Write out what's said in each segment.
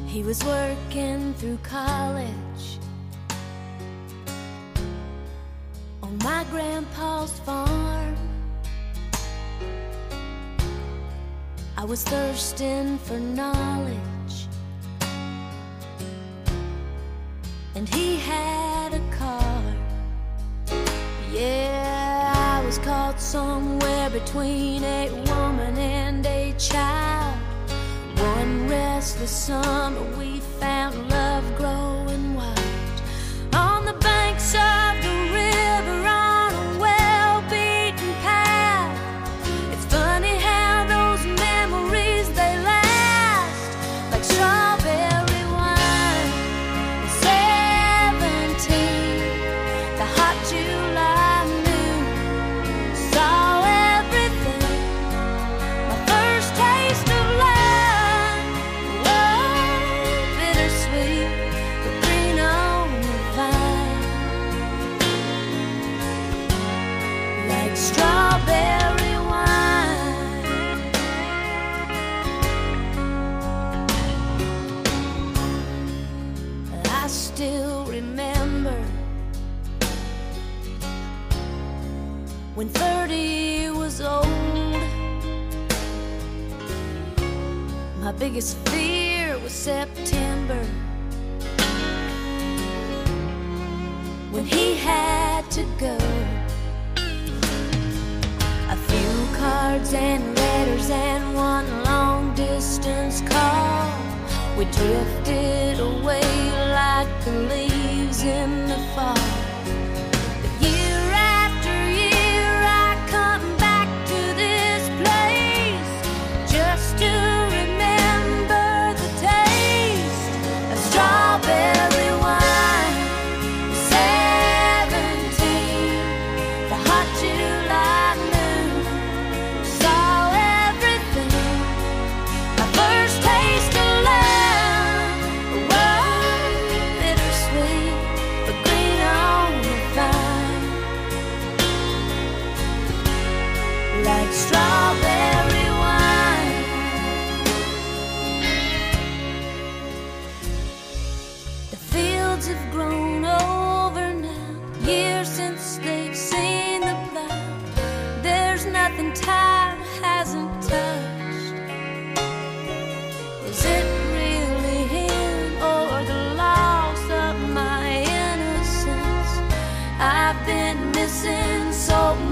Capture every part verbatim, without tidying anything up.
He was working through college on my grandpa's farm. I was thirsting for knowledge, and he had a car. Yeah, I was caught somewhere between a woman and a child. One restless summer we found love growing wild on the banks of the river on a well-beaten path. It's funny how those memories, they last like strawberry wine. At seventeen, the hot July moon saw everything. My first taste of love, strawberry wine. I still remember when thirty was old. My biggest fear was September, when he had to go. Cards and letters and one long distance call. We drifted away like the leaves in the fall. But year after year I come back to this place just to remember the taste of strawberry wine. Seventeen, the hot July moon. Strawberry wine. The fields have grown over now, years since they've seen the plow. There's nothing time hasn't touched. Is it really him or the loss of my innocence? I've been missing so much.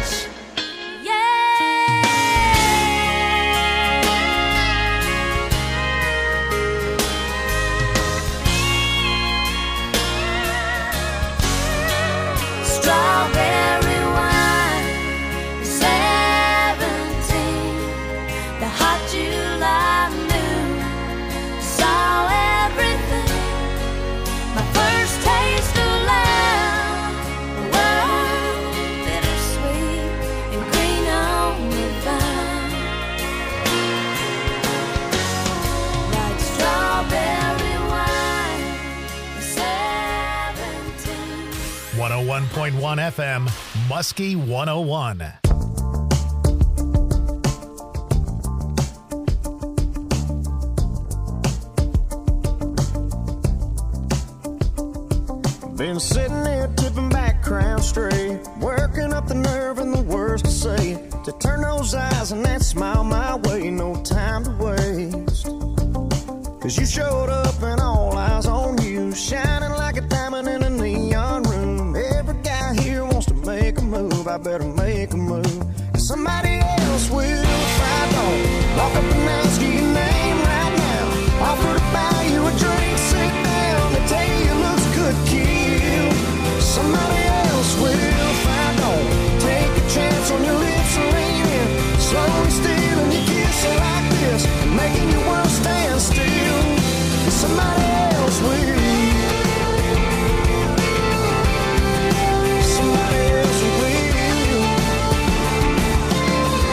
one oh one point one F M, Muskie one oh one. Been sitting there tipping back, crown straight, working up the nerve and the words to say, to turn those eyes and that smile my way, no time to waste. Cause you showed up and all eyes on you, shining like a diamond in a neon room. Every guy here wants to make a move, I better make a move. Cause somebody else will if I don't walk up and ask you your name right now. Offer to buy you a drink, sit down, they tell you you looks good, kill. Somebody else will if I don't take a chance on your lips and lean in, slowly stealing your kiss like this, making your world stand still. Somebody else will. Somebody else will.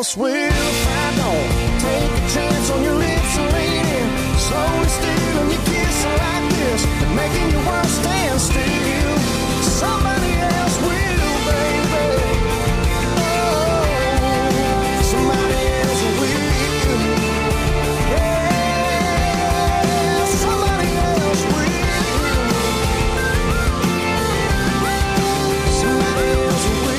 else will find. Don't take a chance on your lips, lady. Slowly stealing your kiss like this, making your world stand still. Somebody else will, baby. Oh, somebody else will. Yeah, somebody else will. Somebody else will.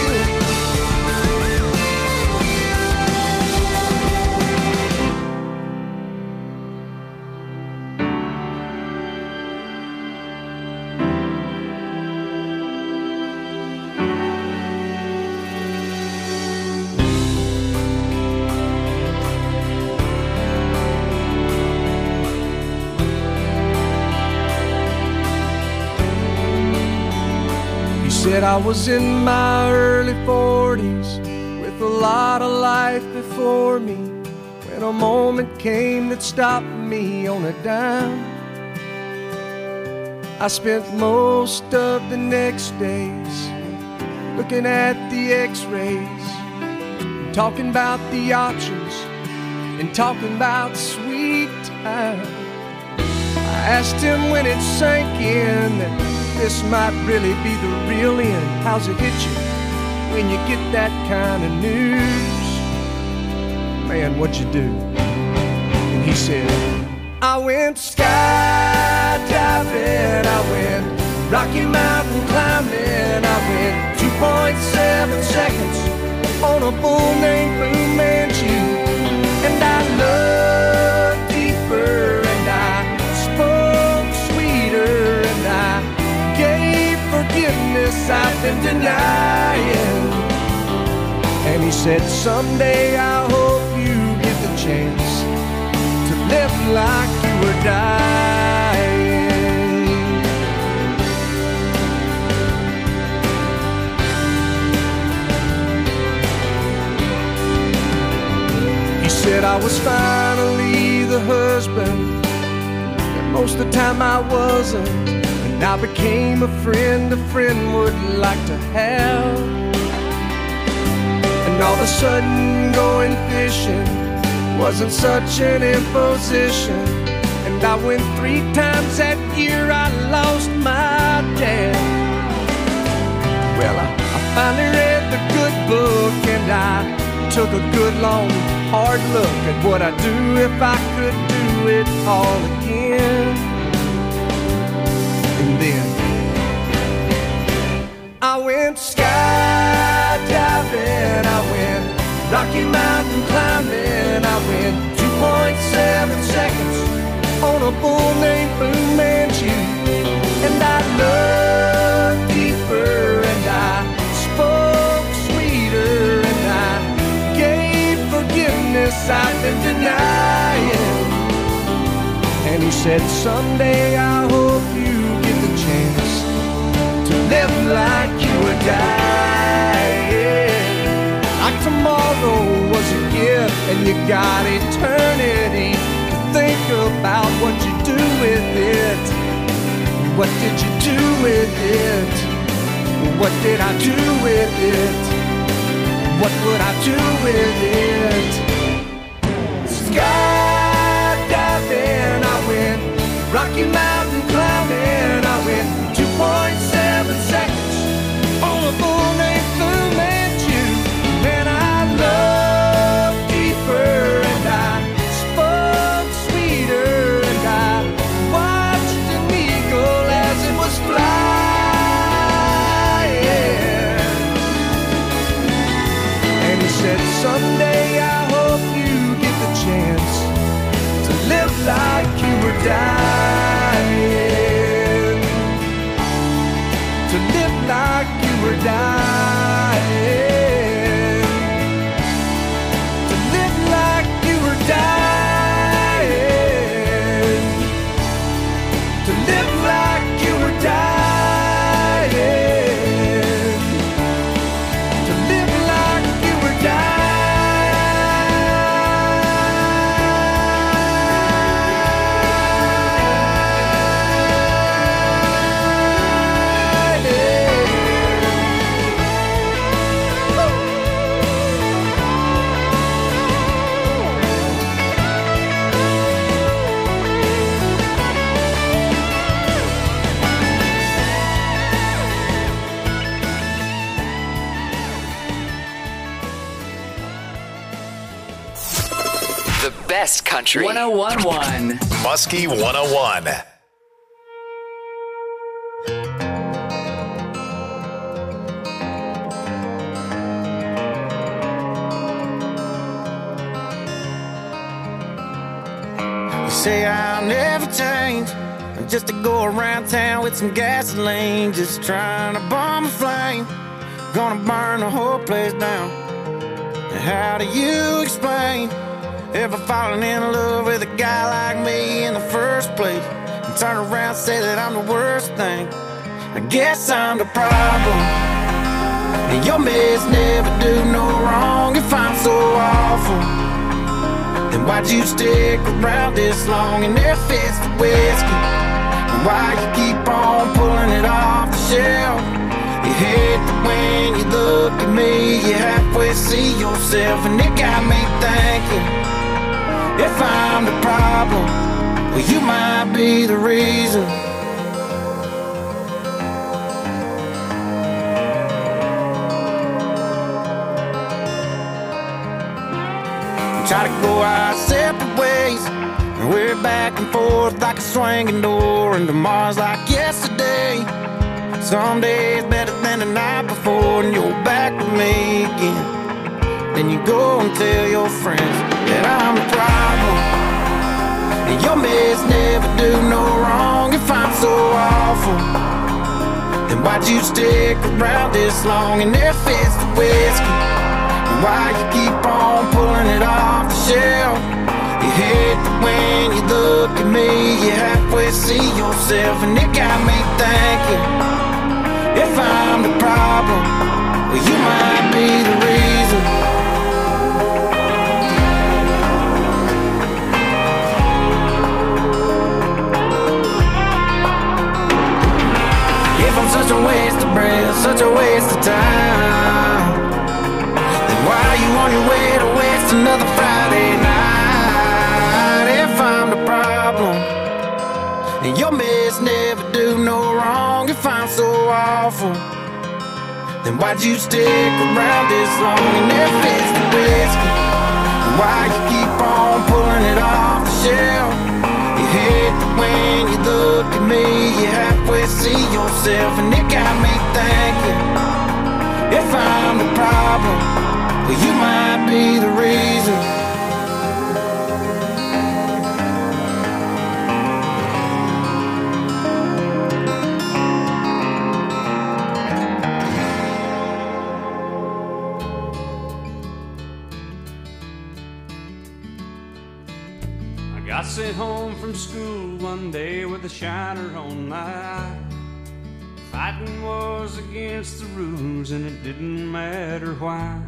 Said I was in my early forties with a lot of life before me, when a moment came that stopped me on a dime. I spent most of the next days looking at the x-rays, talking about the options and talking about sweet time. I asked him when it sank in that this might really be the real end. How's it hit you when you get that kind of news? Man, what'd you do? And he said, I went skydiving, I went Rocky Mountain climbing, I went two point seven seconds on a bull named Blue Manchu. And I loved deeper, and I spoke sweeter, and I gave forgiveness I've been denying. And he said, someday I hope you get the chance to live like you were dying. He said I was finally the husband that most of the time I wasn't. And I became a friend a friend would like to have. And all of a sudden going fishing wasn't such an imposition. And I went three times that year, I lost my dad. Well, I, I finally read the good book, and I took a good long hard look at what I'd do if I could do it all again. And then I went skydiving, I went Rocky Mountain climbing, I went two point seven seconds on a bull named Blue Manchu. And I loved deeper, and I spoke sweeter, and I gave forgiveness I've been denying. And he said, someday I hope you get the chance to live like you were dying. Like tomorrow was a gift, and you got eternity to think about what you do with it. What did you do with it? What did I do with it? What would I do with it? Skydiving, I went Rocky Mountain climbing, I went two point seven seconds on a bull named Blue Manchu. And I loved deeper, and I spoke sweeter, and I watched an eagle as it was flying. And he said, someday I hope you get the chance to live like you were dying. To live like you were dying. To live like you were dying. To live like you were dying. To live like you were dying. best country. one oh one point one Muskie one oh one. You say I'll never change, just to go around town with some gasoline, just trying to bomb a flame, gonna burn the whole place down. And how do you explain ever falling in love with a guy like me in the first place, and turn around and say that I'm the worst thing? I guess I'm the problem, and your mess never do no wrong. If I'm so awful, then why'd you stick around this long and there fits the whiskey? And why you keep on pulling it off the shelf? You hate that when you look at me, you halfway see yourself, and it got me thinking, if I'm the problem, well, you might be the reason. We try to go our separate ways, and we're back and forth like a swinging door, and tomorrow's like yesterday. Some days better than the night before, and you're back with me again. Then you go and tell your friends that I'm the problem, and your mess never do no wrong. If I'm so awful, then why'd you stick around this long and there fits the whiskey? And why you keep on pulling it off the shelf? You hate that when you look at me, you halfway see yourself, and it got me thinking, if I'm the problem, well, you might be the reason. If I'm such a waste of breath, such a waste of time, then why are you on your way to waste another Friday night? If I'm the problem, and your mess never do no wrong. If I'm so awful, then why'd you stick around this long and there fits the whiskey? And why you keep on pulling it off the shelf? You hate that when you look at me, you halfway see yourself, and it got me thinking, if I'm the problem, well, you might be the reason. I sent home from school one day with a shiner on my eye. Fighting was against the rules and it didn't matter why.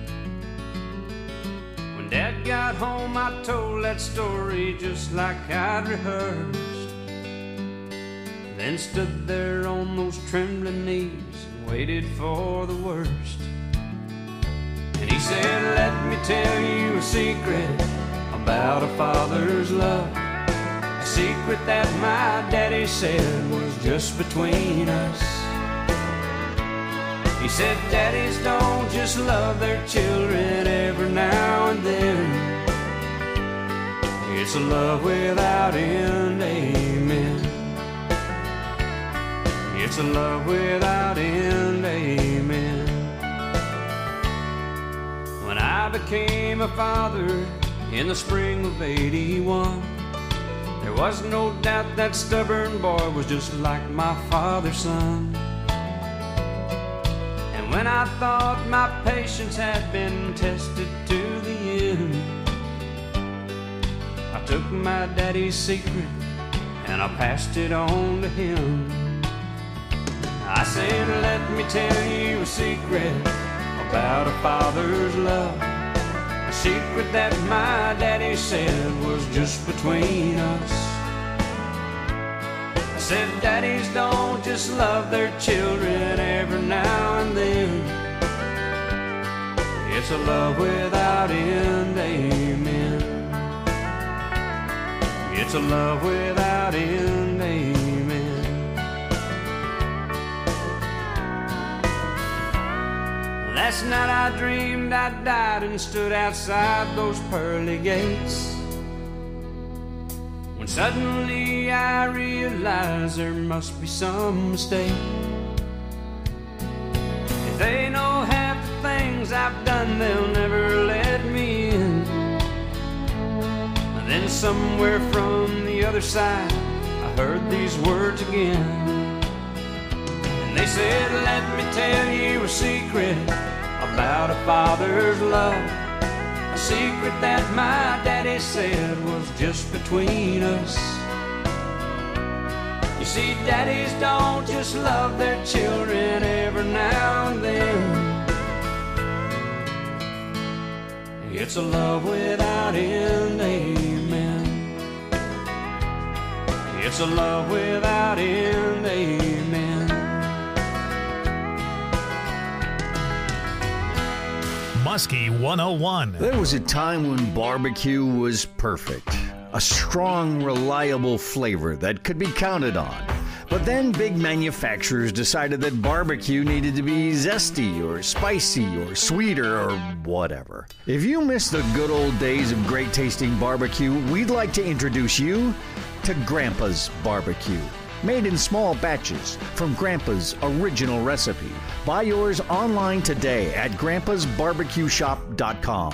When Dad got home I told that story just like I'd rehearsed, then stood there on those trembling knees and waited for the worst. And he said, let me tell you a secret about a father's love, a secret that my daddy said was just between us. He said, daddies don't just love their children every now and then. It's a love without end, amen. It's a love without end, amen. When I became a father in the spring of eighty-one, there was no doubt that stubborn boy was just like my father's son. And when I thought my patience had been tested to the end, I took my daddy's secret and I passed it on to him. I said, let me tell you a secret about a father's love, a secret that my daddy said was just between us. I said, daddies don't just love their children every now and then. It's a love without end, amen. It's a love without end, amen. Last night I dreamed I died and stood outside those pearly gates. when suddenly I realize there must be some mistake. If they know half the things I've done, they'll never let me in. And then somewhere from the other side, I heard these words again. And they said, let me tell you a secret about a father's love. A secret that my daddy said was just between us. You see, daddies don't just love their children every now and then. It's a love without end, amen. It's a love without end, amen. Muskie one oh one. There was a time when barbecue was perfect. A strong, reliable flavor that could be counted on. But then big manufacturers decided that barbecue needed to be zesty or spicy or sweeter or whatever. If you miss the good old days of great tasting barbecue, we'd like to introduce you to Grandpa's Barbecue. Made in small batches from Grandpa's original recipe. Buy yours online today at grandpas barbecue shop dot com.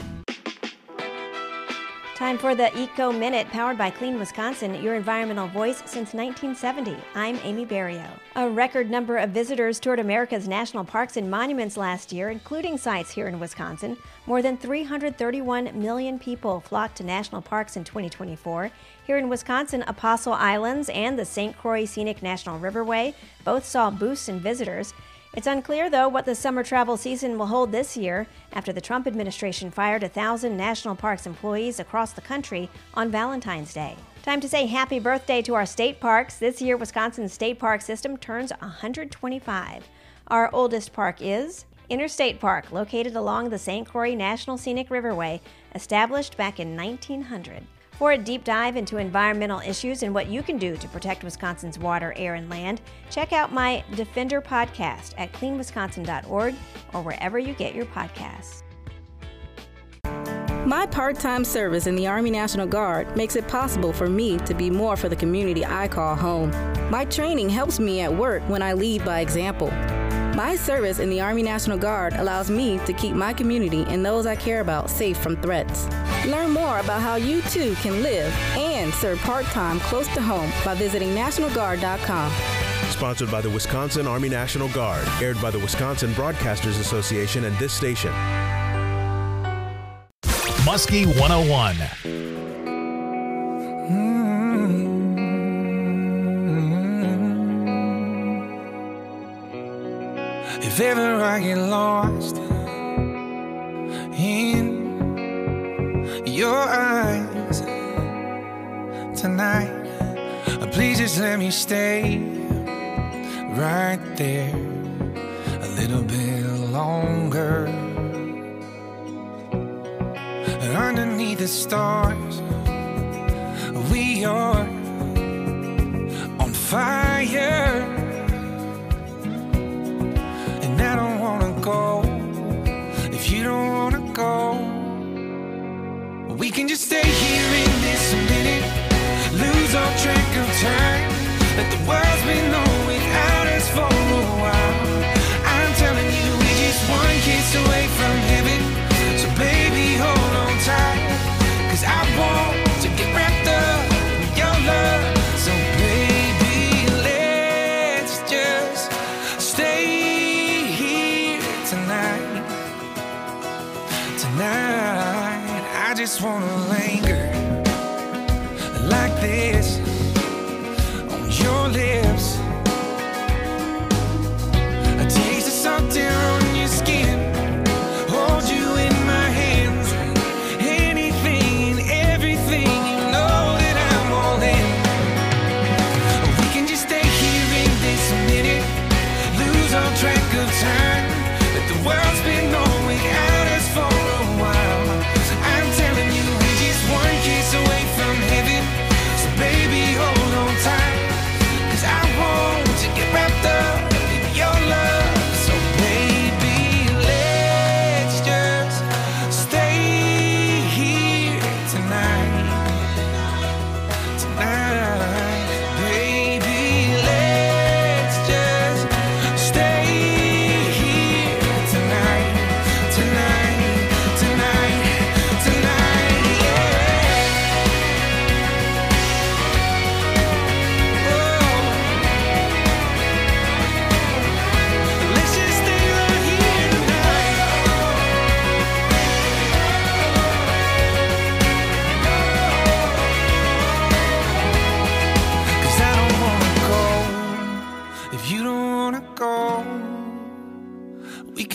Time for the Eco Minute, powered by Clean Wisconsin, your environmental voice since nineteen seventy. I'm Amy Barrio. A record number of visitors toured America's national parks and monuments last year, including sites here in Wisconsin. More than three hundred thirty-one million people flocked to national parks in twenty twenty-four. Here in Wisconsin, Apostle Islands and the Saint Croix Scenic National Riverway both saw boosts in visitors. It's unclear, though, what the summer travel season will hold this year after the Trump administration fired a thousand National Parks employees across the country on Valentine's Day. Time to say happy birthday to our state parks. This year, Wisconsin's state park system turns one hundred twenty-five. Our oldest park is Interstate Park, located along the Saint Croix National Scenic Riverway, established back in nineteen hundred. For a deep dive into environmental issues and what you can do to protect Wisconsin's water, air, and land, check out my Defender podcast at clean wisconsin dot org or wherever you get your podcasts. My part-time service in the Army National Guard makes it possible for me to be more for the community I call home. My training helps me at work when I lead by example. My service in the Army National Guard allows me to keep my community and those I care about safe from threats. Learn more about how you too can live and serve part-time close to home by visiting national guard dot com. Sponsored by the Wisconsin Army National Guard, aired by the Wisconsin Broadcasters Association and this station. Muskie one oh one. If ever I get lost in your eyes tonight, please just let me stay right there a little bit longer. Underneath the stars, we are on fire. And I don't wanna go if you don't wanna go. We can just stay here in this minute, lose all track of time. Let the world's been on without us for a while. I'm telling you, we're just one kiss away from heaven. So baby, hold on tight, 'cause I want to get wrapped up in your love. So baby, let's just stay here tonight. Tonight, I just wanna linger like this on your lips. A taste of salt air on your skin. Hold you in my hands. Anything and everything, you know that I'm all in. We can just stay here in this minute, lose all track of time. Let the world spin on without us for a while. I'm telling you, we're just one kiss away from heaven. So baby,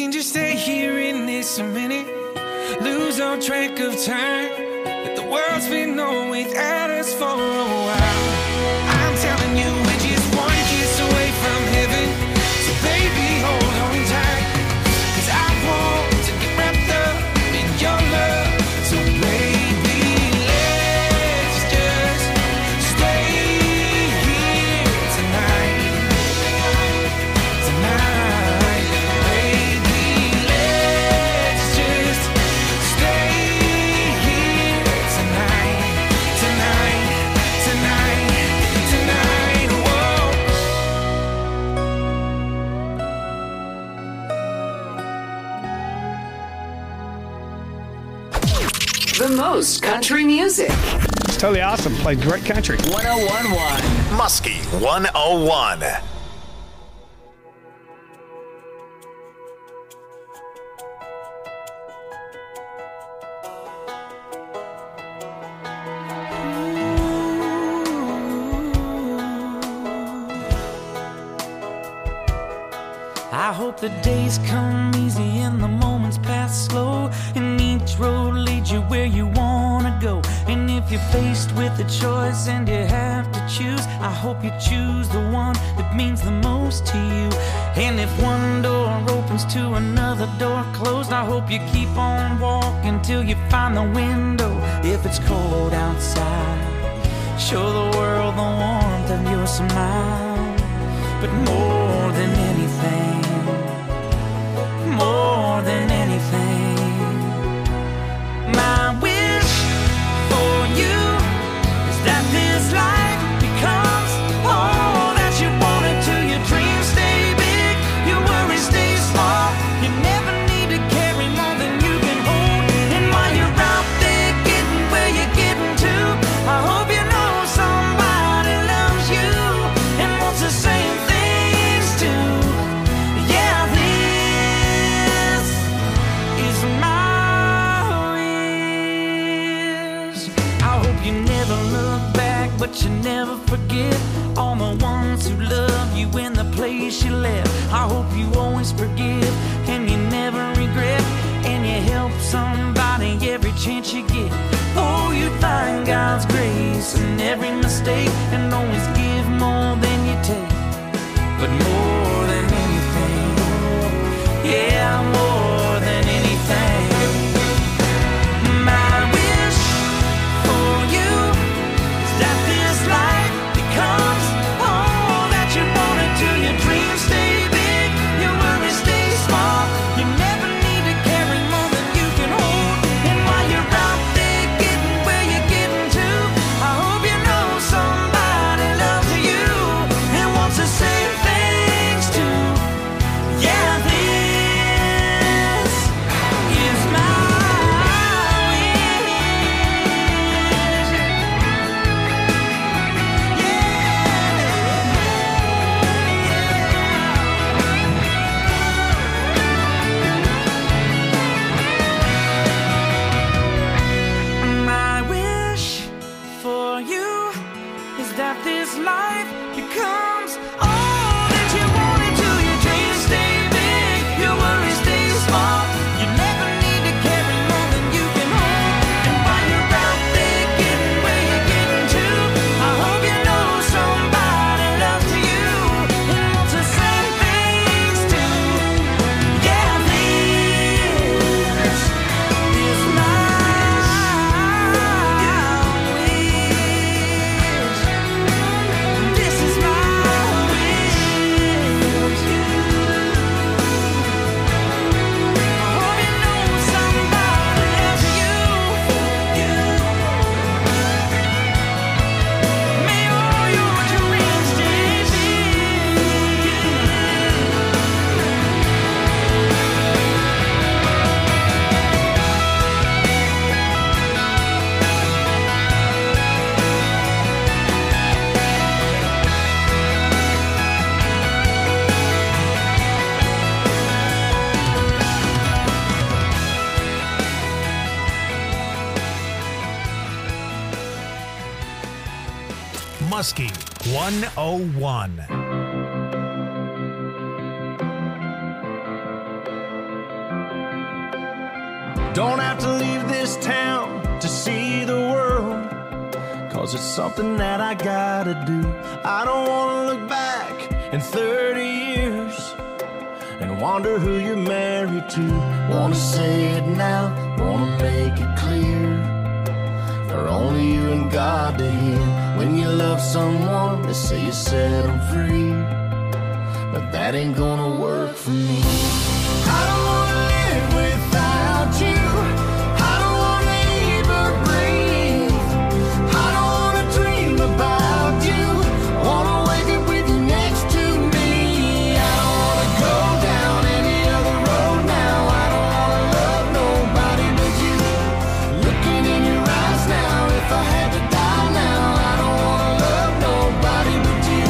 can just stay here in this a minute, lose all track of time. But the world's been on without us for a while. I'm telling you, we're just one kiss away from heaven. So baby, hold on tight, 'cause I want to get wrapped up in your love. So baby, let's just stay here tonight. Tonight, baby, let's just stay here tonight. Tonight, tonight, tonight, whoa. The most country music. It's totally awesome. Played great country. one oh one point one Muskie one oh one. I hope the days come easy and the moments pass slow, and each road leads you where you wanna go. And if you're faced with a choice and you have to choose, I hope you choose the one that means the most to you. And if one door opens to another door closed, I hope you keep on walking till you find the window. If it's cold outside, show the world the warmth of your smile. But more than anything, more than anything, my wish for you is that this life becomes all that you wanted to. Your dreams stay big, your worries stay small. You never need to carry more than you can hold. And while you're out there getting where you're getting to, I hope you know somebody loves you and wants the same things too. Yeah, this is my wish. I hope you never look back, but you never forget all the ones who love you in the place you left. I hope you always forgive and you never regret, and you help somebody every chance you get. Oh, you find God's grace in every mistake and always give more than you take. But more than anything, yeah, more than anything, my wish for you is that this life becomes all that you wanted to. Your dreams stay big, your worries stay small. You never need to carry more than you can hold. And while you're out there getting where you're getting to, I hope you know somebody loves you and wants the same things too. Yeah, this is my My wish for you is that this life becomes all that you wanted to. Your dreams stay big, your worries stay small. You never need to carry more than you can hold. And while you're out there getting where you're getting to, I hope you know somebody loves you and wants the same things too. Yeah, this is my wish. This is my wish. I hope you know somebody loves you. May all your dreams stay big. Muskie one oh one. Don't have to leave this town to see the world, 'cause it's something that I gotta do. I don't wanna look back in thirty years and wonder who you're married to. Wanna say it now, wanna make it clear, for only you and God to hear. When you love someone, they say you set them free, but that ain't gonna work for me. I don't wanna live without you. I don't wanna even breathe. I don't wanna dream about you. Wanna wake up with you next to me. I don't wanna go down any other road now. I don't wanna love nobody but you. Looking in your eyes now, if I had to die now, I don't wanna love nobody but you.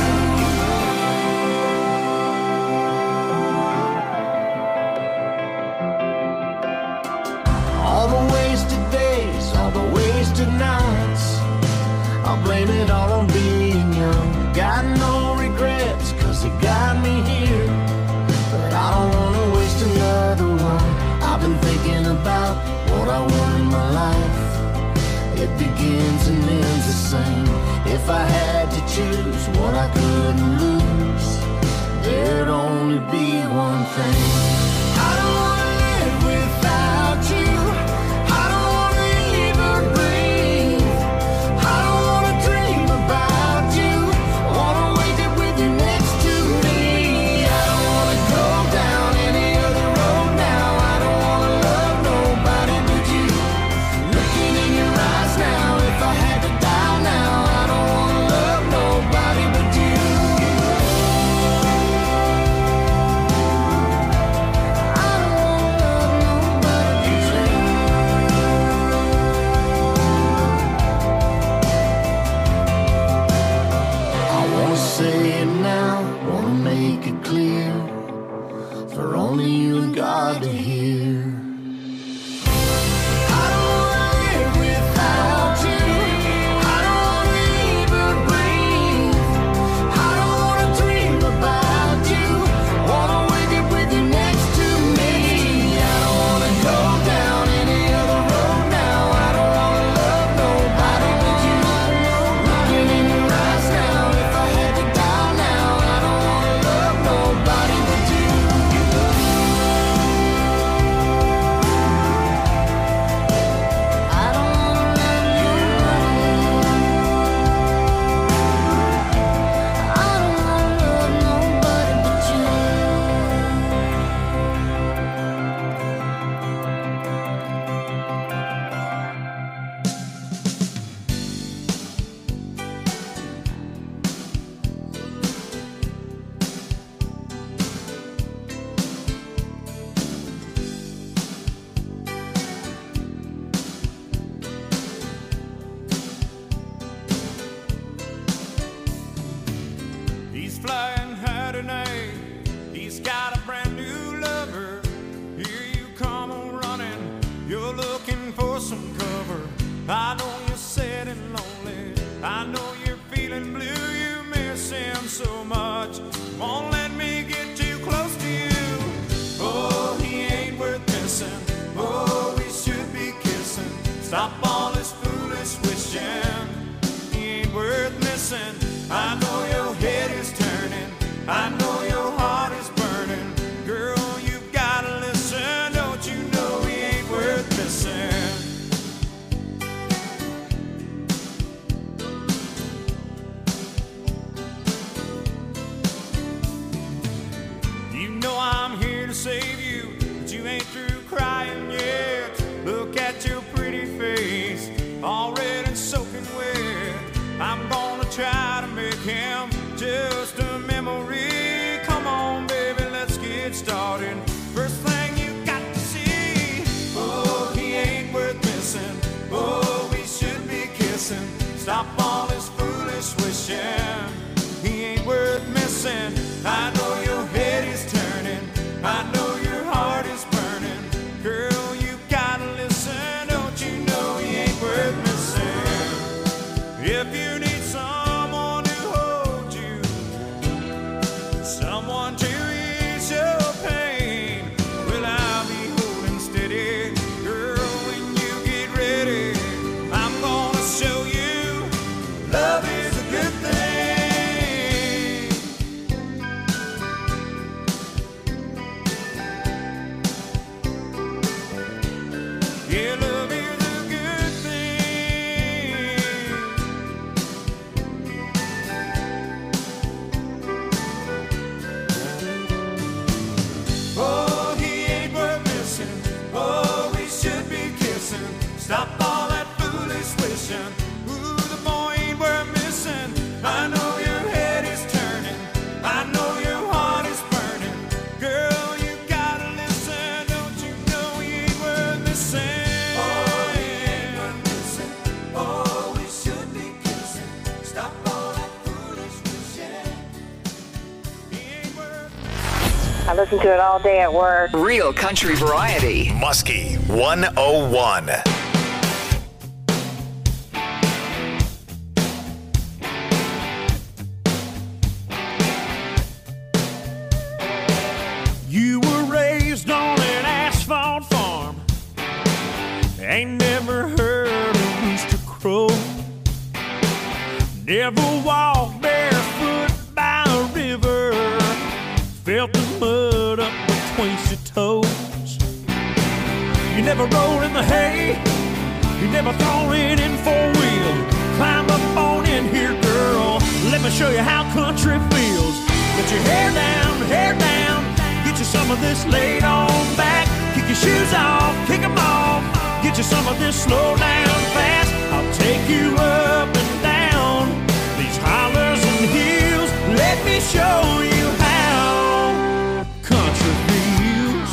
All the wasted days, all the wasted nights, I'll blame it all on being young. Got no regrets, 'cause it got me here, but I don't wanna waste another one. I've been thinking about what I want in my life. It begins and ends the same. If I had to choose what I couldn't lose, there'd only be one thing. I don't wanna live without you. I don't wanna even breathe. I don't wanna dream about you. Wanna wake up with you next to me. I don't wanna go down any other road now. I don't wanna love nobody but you. Looking in your eyes now, if I had to die now, I don't wanna love nobody but you. I don't wanna love nobody but you. I wanna say it now, wanna make it clear, for only you and God to hear. I don't wanna live without you. I don't wanna even breathe. I don't wanna dream about you. Wanna wake up with you next to me. I don't wanna go down any other road now. I don't wanna love nobody but you. Looking in your eyes now, if I had to die now, I don't wanna love nobody but you. I don't wanna love nobody. I don't wanna love nobody but you. He's flying high tonight. He's got a brand new lover. Here you come on running. You're looking for some cover. I know you're sad and lonely. I know you're feeling blue. You miss him so much. Won't let me get too close to you. Oh, he ain't worth missing. Oh, we should be kissing. Stop all this foolish wishing. He ain't worth missing. I know your head is turning. I know your heart is burning. Girl, you gotta listen. Don't you know he ain't worth missing? You know I'm here to save you, but you ain't through crying yet. Look at your pretty face. Yeah, love is a good thing. Oh, he ain't worth missing. Oh, we should be kissing. Stop all that foolish wishing. Ooh, the boy ain't worth missing. I know your head is turning. I know your heart is burning. Girl, you gotta listen. Don't you know he ain't worth missing? Oh, he ain't worth missing. Oh, we should be kissing. Stop all that foolish wishing. He ain't worth I listen to it all day at work. Real country variety. Muskie one oh one. You were raised on an asphalt farm. Ain't never heard a rooster crow. Never walked barefoot by a river. Felt the mud up between your toes. You never rolled in the hay. You never thrown it in four wheel. Climb up on in here, girl. Let me show you how country feels. Get your hair down, hair down. Get you some of this laid on back. Kick your shoes off, kick them off. Get you some of this slow down fast. I'll take you up and down these hollers and hills. Let me show you how country feels.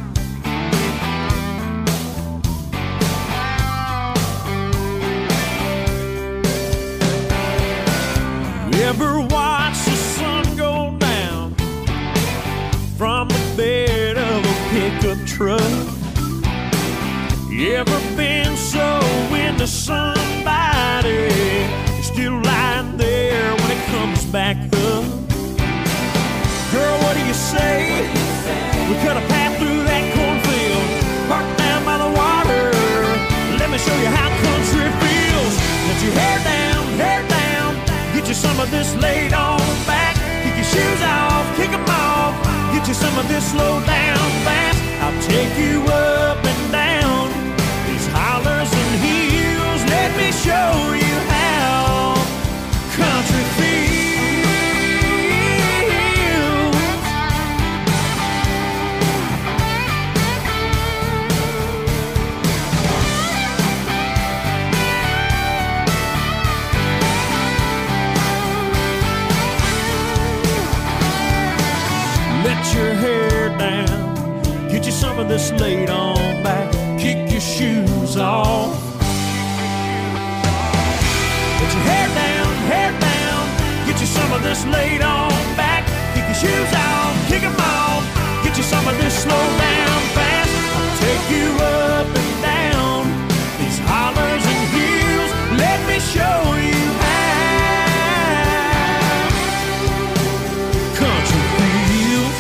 You ever watch the sun go down from the bed of a pickup truck? You ever been so into somebody you're still lying there when it comes back up? Girl, what do you say? We cut a path through that cornfield, parked down by the water. Let me show you how country feels. Let your hair down, hair down. Get you some of this laid on back. Kick your shoes off, kick them off. Get you some of this slow down fast. I'll take you up and down these hollers and hills. Let me show you how country feels. Let your hair down. Get you some of this laid on back. Kick your shoes off. Let your hair down, hair down. Get you some of this laid on back. Kick your shoes off, kick them off. Get you some of this slow down fast. I'll take you up and down these hollers and hills. Let me show you how country feels.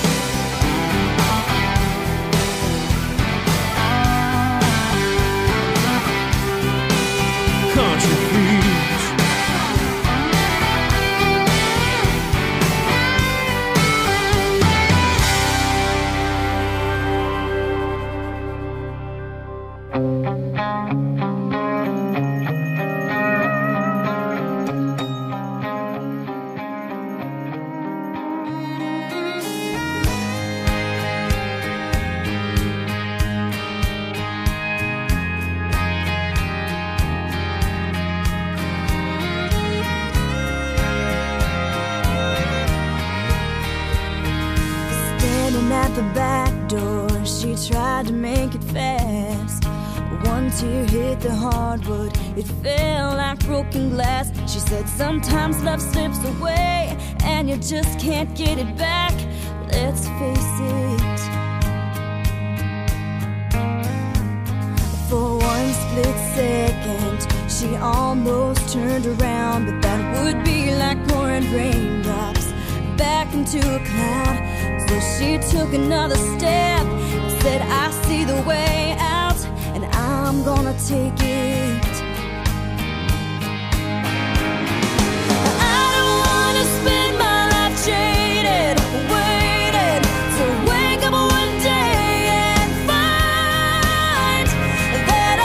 Country feels. Standing at the back door, she tried to make it fast. One tear hit the hardwood, it fell like broken glass. She said sometimes love slips away and you just can't get it back. Let's face it, for one split second she almost turned around, but that would be like pouring raindrops back into a cloud. So she took another step and said, I see the way out and I'm gonna take it. I don't wanna spend my life jaded, waiting to wake up one day and find that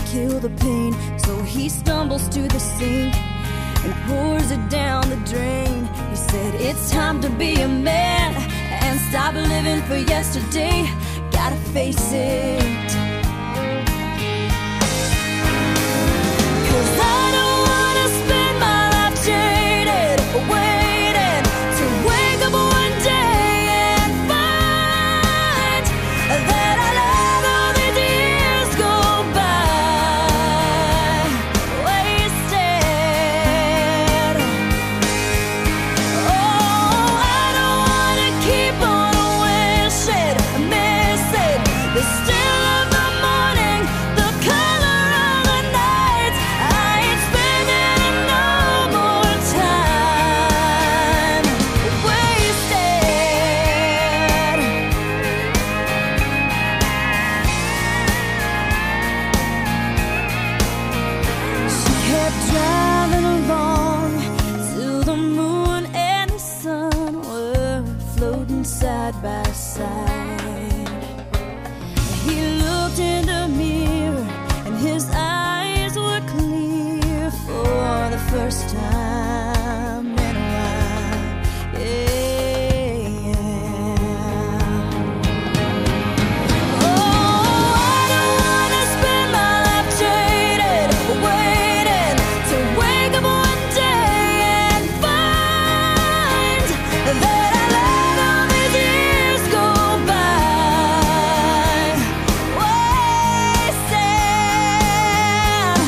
kill the pain. So he stumbles to the sink and pours it down the drain. He said, it's time to be a man and stop living for yesterday. Gotta face it. 'Cause I don't wanna spend my life jaded, waiting to wake up one day and find that I let all these years go by wasted. Oh, I don't wanna keep on wishing, missing the still of the morning, the color of the night. I ain't spending no more time wasted. She kept driving along till the moon and the sun were floating side by side. He looked in the mirror and his eyes were clear for the first time in a while. Yeah. Oh, I don't wanna spend my life jaded, waiting to wake up one day and find that I let all these years go by wasted.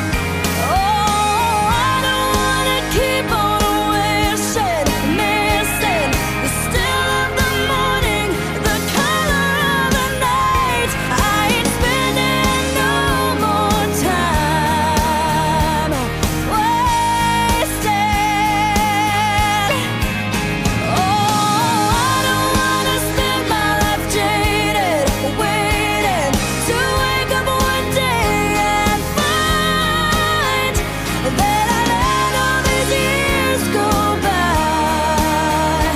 Oh, I don't wanna keep on wishing, missing the still of the morning, the color of the night. I ain't spending no more time wasted. Oh, I don't wanna spend my life jaded, waiting to wake up one day and find that I let all these years go by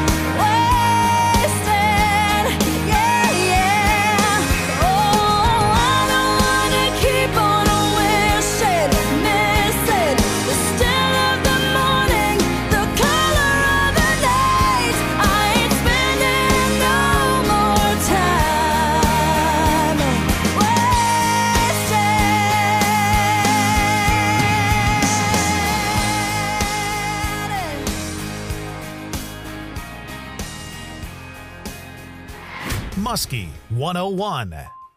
wasted. Yeah, yeah. Oh, I don't wanna keep on wishing, missing the still of the morning, the color of the night. I ain't spending no more time wasted. Muskie one oh one.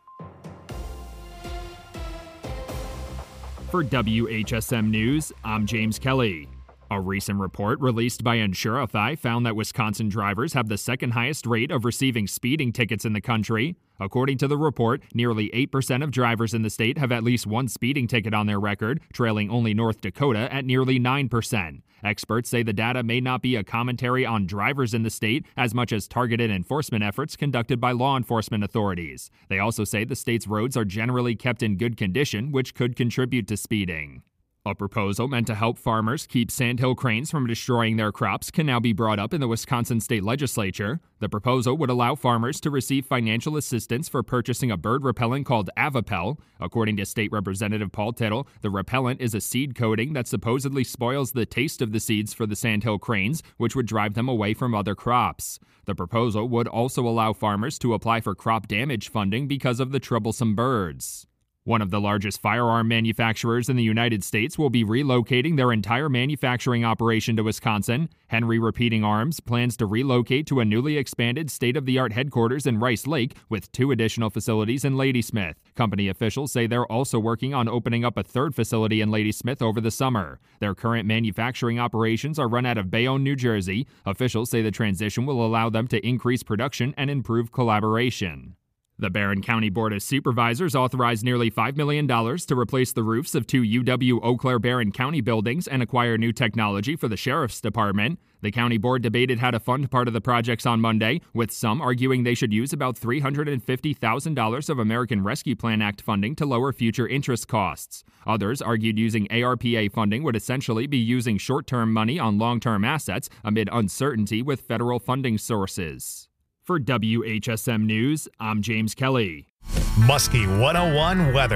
For W H S M News, I'm James Kelly. A recent report released by Insurify found that Wisconsin drivers have the second highest rate of receiving speeding tickets in the country. According to the report, nearly eight percent of drivers in the state have at least one speeding ticket on their record, trailing only North Dakota at nearly nine percent. Experts say the data may not be a commentary on drivers in the state as much as targeted enforcement efforts conducted by law enforcement authorities. They also say the state's roads are generally kept in good condition, which could contribute to speeding. A proposal meant to help farmers keep sandhill cranes from destroying their crops can now be brought up in the Wisconsin state legislature. The proposal would allow farmers to receive financial assistance for purchasing a bird repellent called Avapel. According to State Representative Paul Tittle, the repellent is a seed coating that supposedly spoils the taste of the seeds for the sandhill cranes, which would drive them away from other crops. The proposal would also allow farmers to apply for crop damage funding because of the troublesome birds. One of the largest firearm manufacturers in the United States will be relocating their entire manufacturing operation to Wisconsin. Henry Repeating Arms plans to relocate to a newly expanded state-of-the-art headquarters in Rice Lake with two additional facilities in Ladysmith. Company officials say they're also working on opening up a third facility in Ladysmith over the summer. Their current manufacturing operations are run out of Bayonne, New Jersey. Officials say the transition will allow them to increase production and improve collaboration. The Barron County Board of Supervisors authorized nearly five million dollars to replace the roofs of two U W Eau Claire Barron County buildings and acquire new technology for the Sheriff's Department. The county board debated how to fund part of the projects on Monday, with some arguing they should use about three hundred fifty thousand dollars of American Rescue Plan Act funding to lower future interest costs. Others argued using A R P A funding would essentially be using short-term money on long-term assets amid uncertainty with federal funding sources. For W H S M News, I'm James Kelly. Muskie one oh one weather.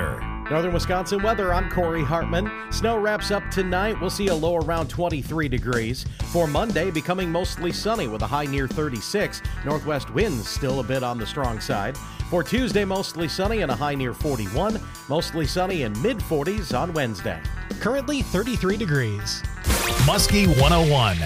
Northern Wisconsin weather, I'm Corey Hartman. Snow wraps up tonight. We'll see a low around twenty-three degrees. For Monday, becoming mostly sunny with a high near thirty-six. Northwest winds still a bit on the strong side. For Tuesday, mostly sunny and a high near forty-one. Mostly sunny and mid forties on Wednesday. Currently thirty-three degrees. Muskie one oh one.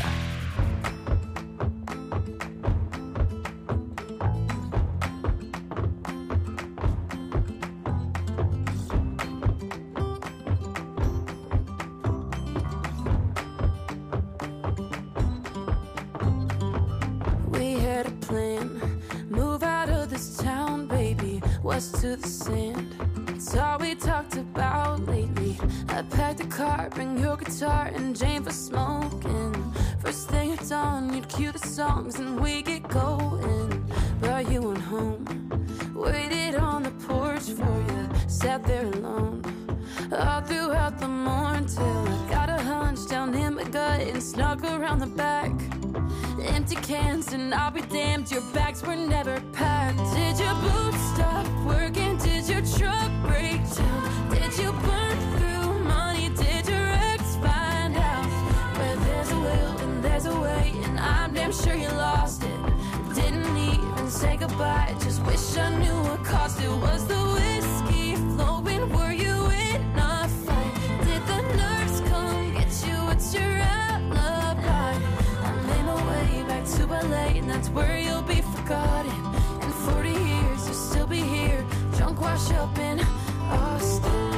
To the sand, it's all we talked about lately. I packed a car, bring your guitar and Jane for smoking. First thing at dawn, you'd cue the songs and we get going. But you went home, waited on the porch for you, sat there alone all throughout the morning till I got a hunch down in my gut and snuck around the back. Empty cans and I'll be damned, your bags were never packed. Did your boots stop working? Did your truck break down? Did you burn through money? Did your ex find out? Where there's a will and there's a way, and I'm damn sure you lost it. Didn't even say goodbye, just wish I knew what caused it. Was the whiskey flowing? Were you in a fight? Did the nurse come get you? What's your alibi? I made my way back to L A, and that's where you'll be forgotten. In forty years, you'll still be here, drunk, wash up in Austin.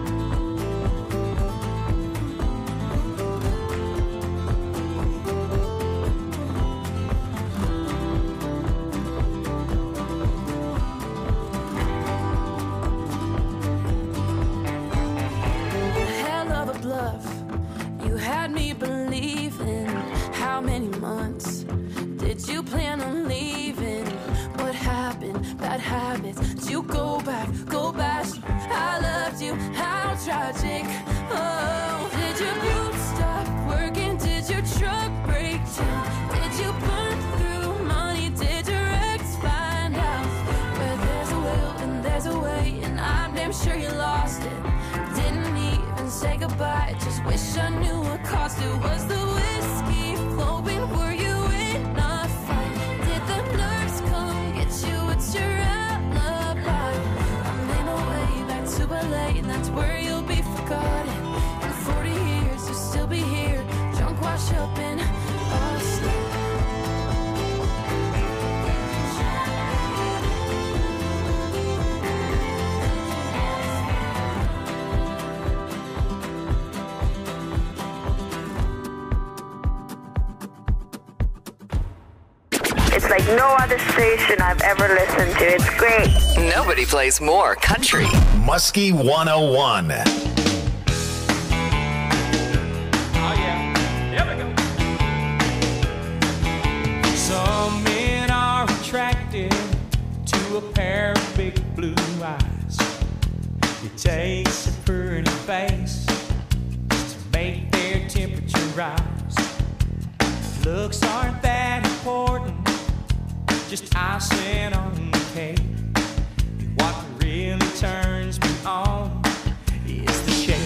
Hell of a bluff, you had me believing. How many months did you plan on leaving? What happened? Bad habits. Did you go back? Go back. I loved you. How tragic. Oh, did your boots stop working? Did your truck break down? Did you burn through money? Did your ex find out? Where there's a will and there's a way, and I'm damn sure you lost it. Didn't even say goodbye, just wish I knew what caused it. Was the whiskey flowing? Were you in a fight? Did the nurse come get you? What's your alibi? I made my way back to L A, and that's where you'll be forgotten. In forty years, you'll still be here, drunk, wash up in Austin. It's like no other station I've ever listened to. It's great. Nobody plays more country. Muskie one oh one. Oh, yeah. Here we go. Some men are attracted to a pair of big blue eyes. It takes a pretty face to make their temperature rise. Looks aren't that important, just icing on the cake. What really turns me on is the shake.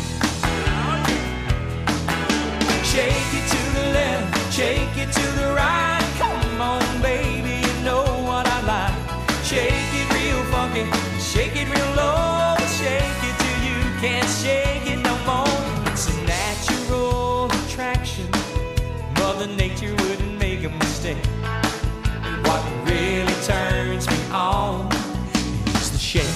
Shake it to the left, shake it to the right. Come on, baby, you know what I like. Shake it real funky, shake it real low. Shake it till you can't shake it no more. It's a natural attraction, Mother Nature wouldn't make a mistake. What really turns me on is the shake.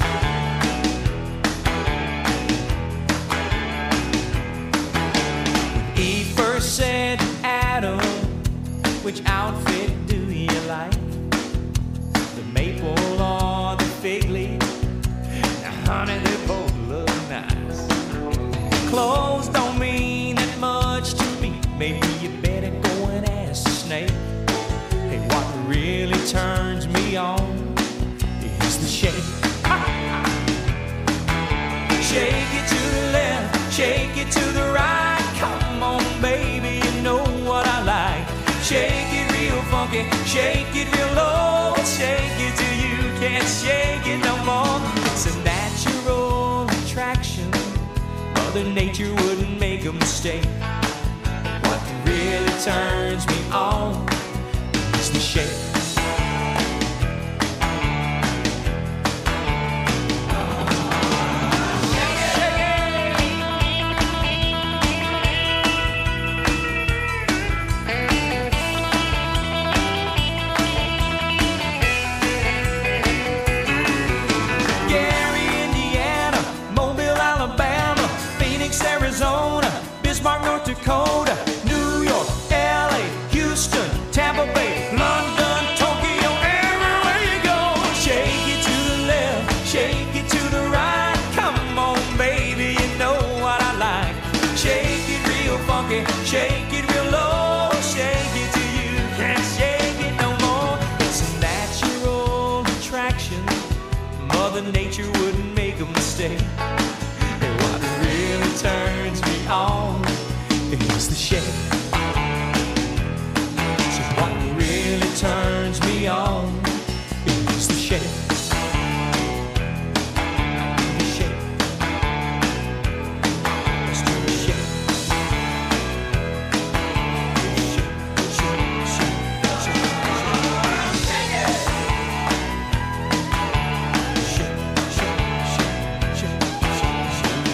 When Eve first said to Adam, which outfit do you like? The maple or the fig leaf? Now honey, they both look nice. Clothes don't mean that much to me. Maybe you better go and ask the snake. Hey, what really turns me on is the shake. Shake it to the left, shake it to the right. Come on, baby, you know what I like. Shake it real funky, shake it real low. Shake it till you can't shake it no more. It's a natural attraction. Mother Nature wouldn't make a mistake. What really turns me on is the shake. Dakota, New York, L A, Houston, Tampa Bay, London, Tokyo, everywhere you go. Shake it to the left, shake it to the right. Come on, baby, you know what I like. Shake it real funky, shake it real low. Shake it till you can't shake it no more. It's a natural attraction. Mother Nature wouldn't make a mistake. And what really turns me on is the shake. So what really turns me on is the shake. The shake. Let's do the shake. Shake, shake, shake, shake, shake it. Shake, shake, shake, shake, shake, shake.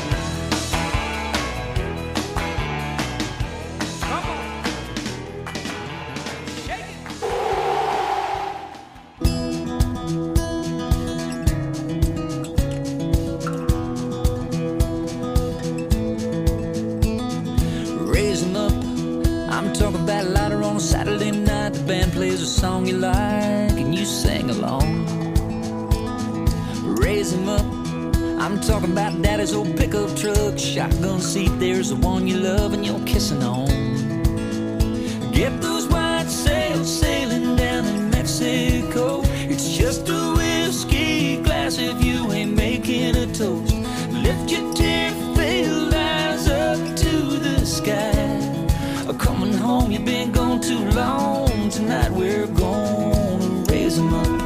Talking about louder on a Saturday night. The band plays a song you like and you sing along. Raise 'em up. I'm talking about daddy's old pickup truck, shotgun seat. There's the one you love and you're kissing on. Get those white sails sailing down in Mexico. It's just a whiskey glass if you ain't making a toast. Lift your tear-filled eyes up to the sky. Coming home, you've been gone too long. Tonight we're gonna raise 'em up.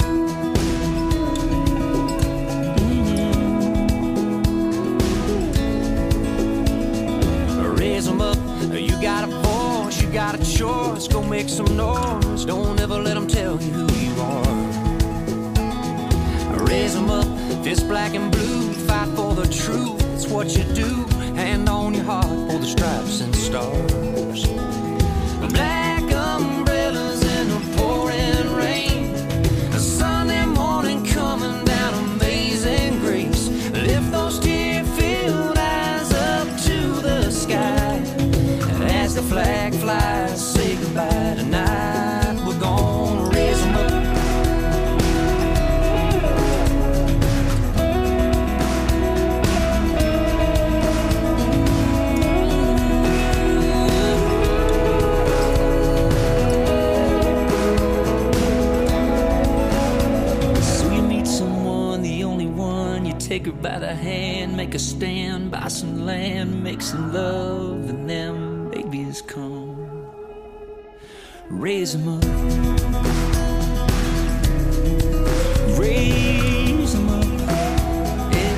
Mm-hmm. Raise 'em up. You got a voice, you got a choice. Go make some noise. Don't ever let 'em tell you who you are. Raise 'em up. Fist black and blue. Fight for the truth. It's what you do. Hand on your heart for the stripes and stars. Black umbrellas in the pouring rain. A Sunday morning coming down Amazing Grace. Lift those tear-filled eyes up to the sky. As the flag flies, say goodbye tonight. We're gonna raise 'em up. Take her by the hand, make a stand, buy some land, make some love, and them babies come. Raise 'em up. Raise 'em up. Yeah.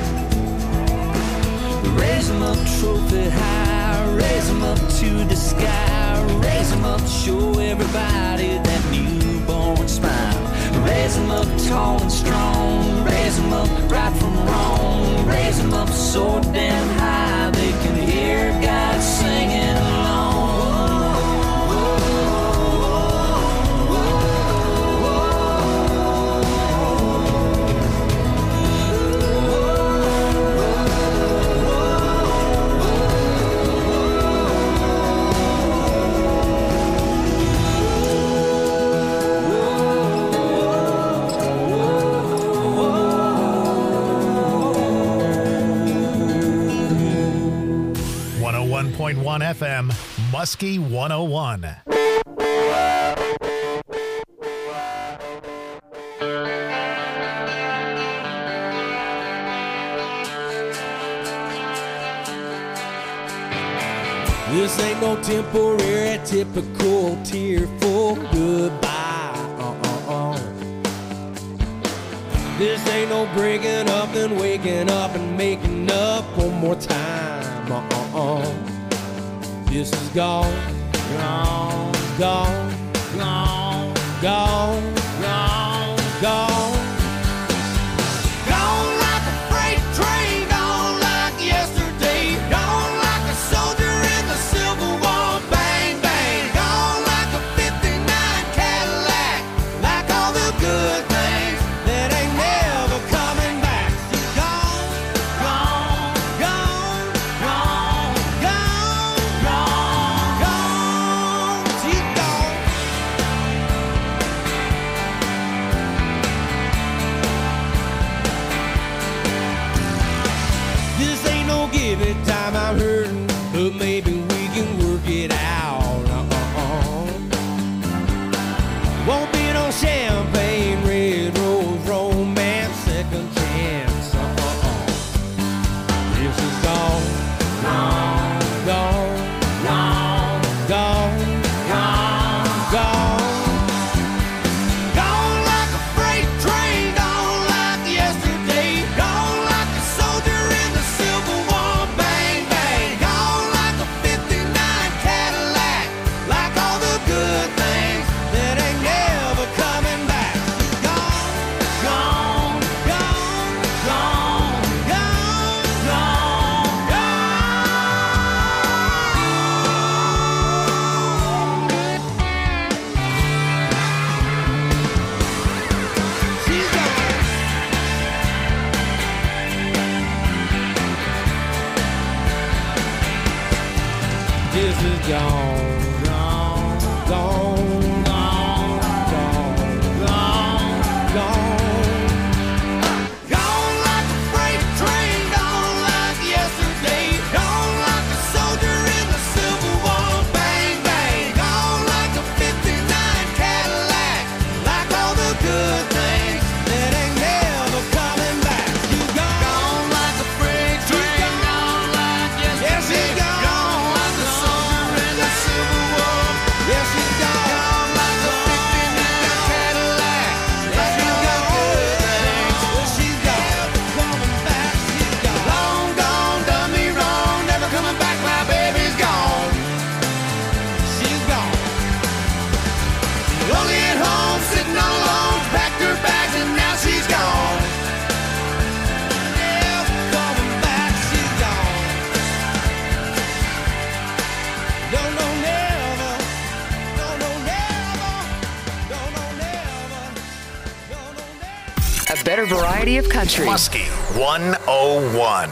Raise 'em up, trophy high. Raise 'em up to the sky. Raise 'em up, show everybody that newborn smile. Raise 'em up tall and strong. Raise 'em up right from wrong. Raise 'em up so damn high they can hear God singing along. one oh one point one F M, Muskie one oh one. This ain't no temporary, typical tearful goodbye. Uh-uh-uh. This ain't no breaking up and waking up and making up one more time. Uh-uh-uh. This is gone, gone, gone, gone, gone, gone, gone. Gone like a freight train, gone like yesterday. Gone like a soldier in the Civil War, bang, bang. Gone like a fifty-nine Cadillac, like all the good things that ain't never coming back. She's gone, gone, gone, gone, gone, gone, gone. She's gone. This ain't no give it time, I'm hurting, but maybe we can work it out. Uh-uh-uh. Won't be no champagne, red rose, romance, second chance. Uh-uh-uh. This is gone, gone, gone, gone, gone, gone, gone. Gone like a freight train, gone like yesterday. Gone like a soldier in the Civil War, bang, bang. Gone like a fifty-nine Cadillac, like all the good things that ain't never coming back. Gone, gone, gone, gone, gone, gone, gone. She's gone. This is gone, gone, gone, gone, gone, gone, gone. Gone like a freight train, gone like yesterday. Gone like a soldier in the Civil War, bang, bang. Gone like a fifty-nine Cadillac, like all the good things that ain't never coming back. You gone, gone like a freight train, gone like yesterday. Yes, she's gone. Gone like a soldier in the Civil War. Yes, she's gone. Gone like a fifty-nine Cadillac, like all the good things. Well, she's gone. Coming back, she's gone. Long gone, done me wrong, never coming back. My baby's gone. She's gone. Lonely at home, sitting all alone, packed her bags and now she's gone. Never coming back, she's gone. No, no, never. No, no, never. No, no, never. No, no, never. A better variety of country. Muskie one oh one.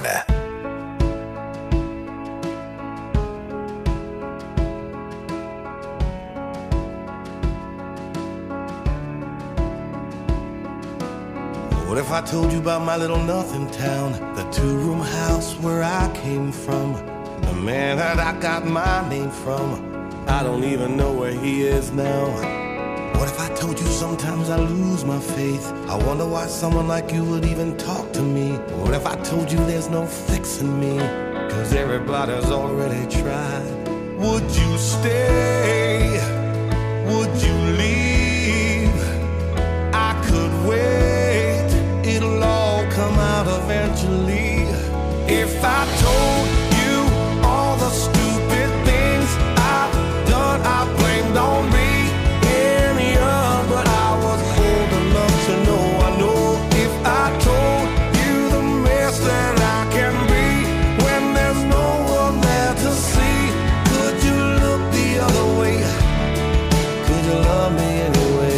What if I told you about my little nothing town, the two-room house where I came from, the man that I got my name from? I don't even know where he is now. What if I told you sometimes I lose my faith? I wonder why someone like you would even talk to me. What if I told you there's no fixing me, 'cause everybody's already tried? Would you stay? Would you leave? I could wait, it'll all come out eventually. If I told you all the stupid things I've done, I blamed on me. And young, but I was old enough to know I know. If I told you the mess that I can be when there's no one there to see, could you look the other way? Could you love me anyway?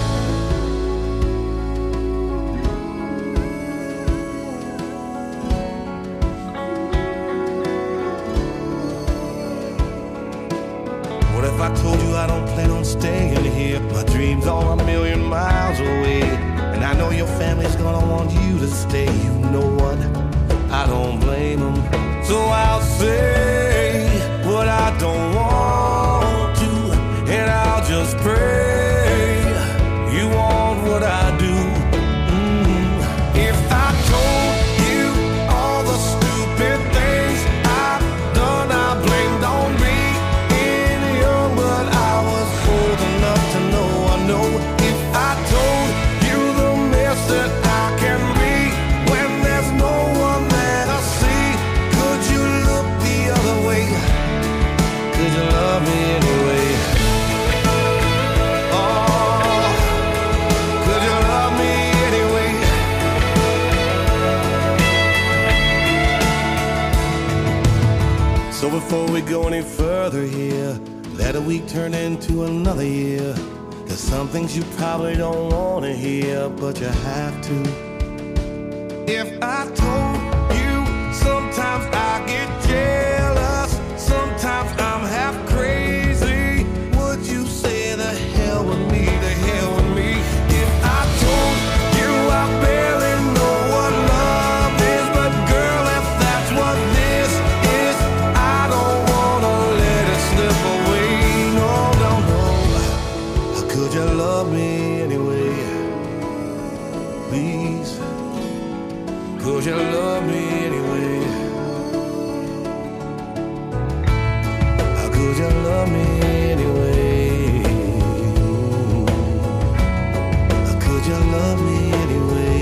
What if I told you I don't plan on staying here? My dreams are a million miles away, and I know your family's gonna want you to stay. You know what? I don't blame them. So I'll say what I don't want to, and I'll just pray you want what I do. Mm. If I told you all the stupid things I've done, I blamed on me. But I was old enough to know I know. If I told you the mess that I can be when there's no one there to So before we go any further here, let a week turn into another year. There's some things you probably don't want to hear, but you have to. If I told you, sometimes I get jealous, sometimes I'm half crazy, would you say the hell with me, the hell with me? If I told you I barely know what love is, but girl, if that's what this is, I don't wanna let it slip away. No, no, no. How could you love me anyway? Please, could you love me anyway? How could you love me anyway? How could you love me anyway?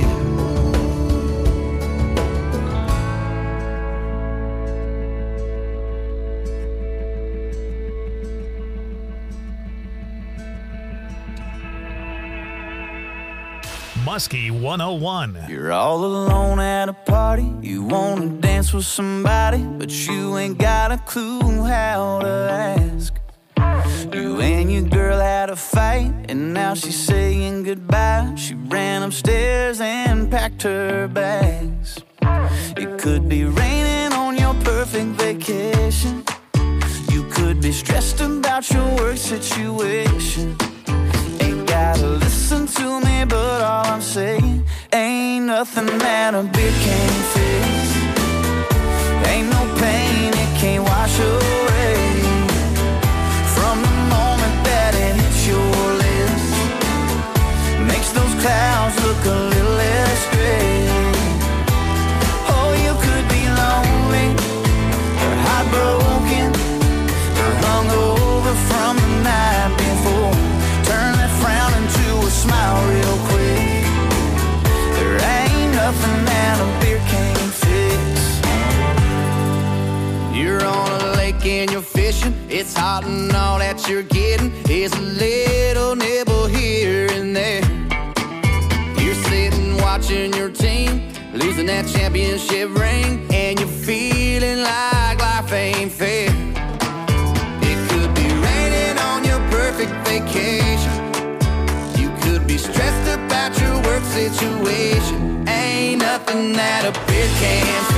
Muskie one oh one. You're all alone at a party. You wanna dance with somebody, but you ain't got a clue how to ask. You and your girl had a fight, and now she's saying goodbye. She ran upstairs and packed her bags. It could be raining on your perfect vacation. You could be stressed about your work situation. Ain't gotta listen to me, but all I'm saying ain't nothing that a beer can't fix. Ain't no pain it can't wash away. From the moment that it hits your lips, makes those clouds look a little less gray. Oh, you could be lonely or heartbroken or hungover from the night before. Turn that frown into a smile real quick. There ain't nothing that a beer can't fix. You're on a lake and you're fishing. It's hot and all that you're getting is a little nibble here and there. You're sitting watching your team losing that championship ring, and you're feeling like life ain't fair. It could be raining on your perfect vacation. You could be stressed about your work situation. Ain't nothing that a beer can't fix.